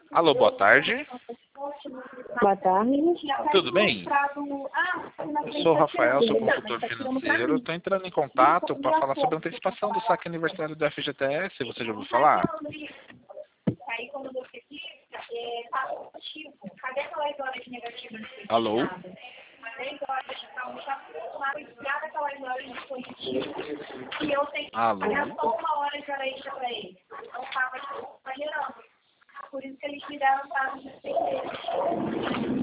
Alô, boa tarde. Boa tarde. Tudo bem? Eu sou o Rafael, sou consultor financeiro. Estou entrando em contato para falar sobre a antecipação do saque aniversário do FGTS. Você já ouviu falar? Alô? Alô? Por isso que eles me deram prazo de 6 meses.